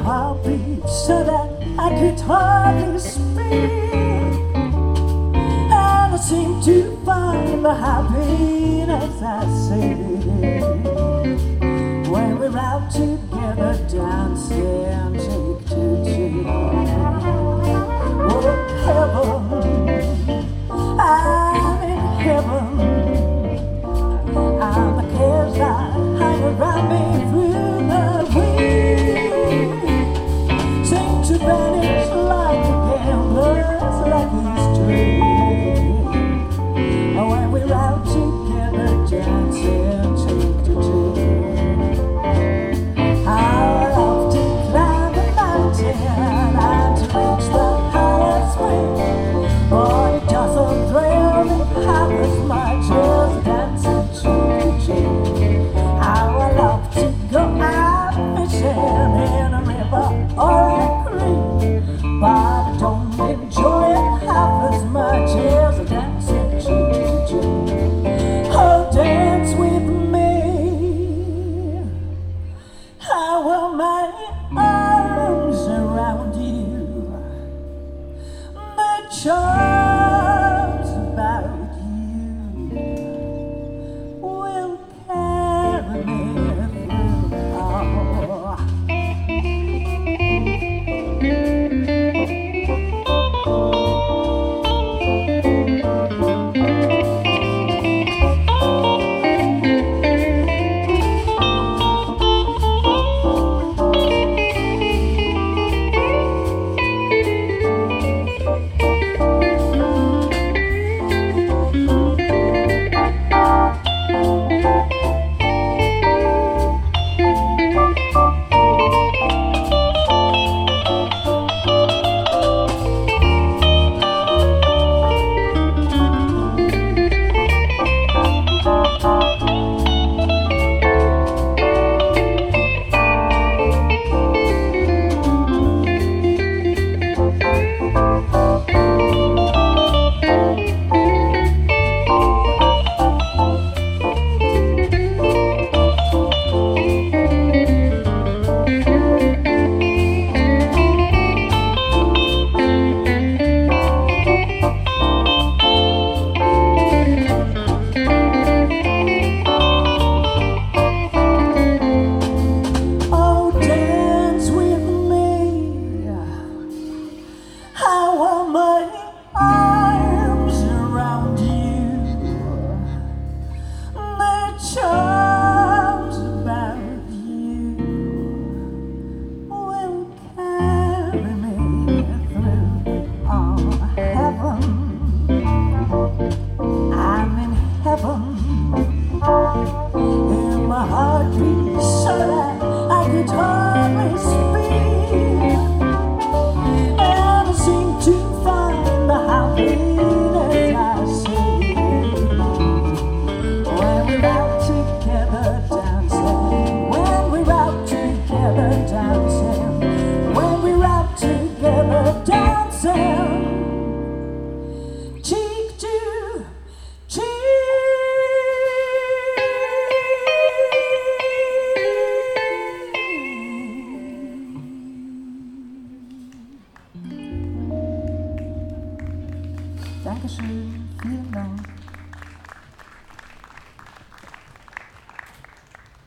heart beat so that I could hardly speak, and I seem to find the happiness I see when we're out together dancing cheek to cheek. Oh, heaven, I'm in heaven, and the cares that hang around me through the week seem to vanish like a gambler's lucky streak when we're out together dancing cheek to cheek. I love to climb the mountain and to reach the highest peak, but it doesn't thrill me half as much as dancing cheek to cheek. How I love to go out fishing in a river or a creek, but I don't enjoy it half as much as dancing cheek to cheek. Oh, dance with me. I will my arms around you. The charms about you will carry me through all. Charms about you will carry me through all. Heaven, I'm in heaven, in my heartbeat so that I could hardly speak, and I seem to find the happiness I see when we're out together dancing, when we're out together dancing, when we're out together dancing, cheek to cheek. Dankeschön, vielen Dank.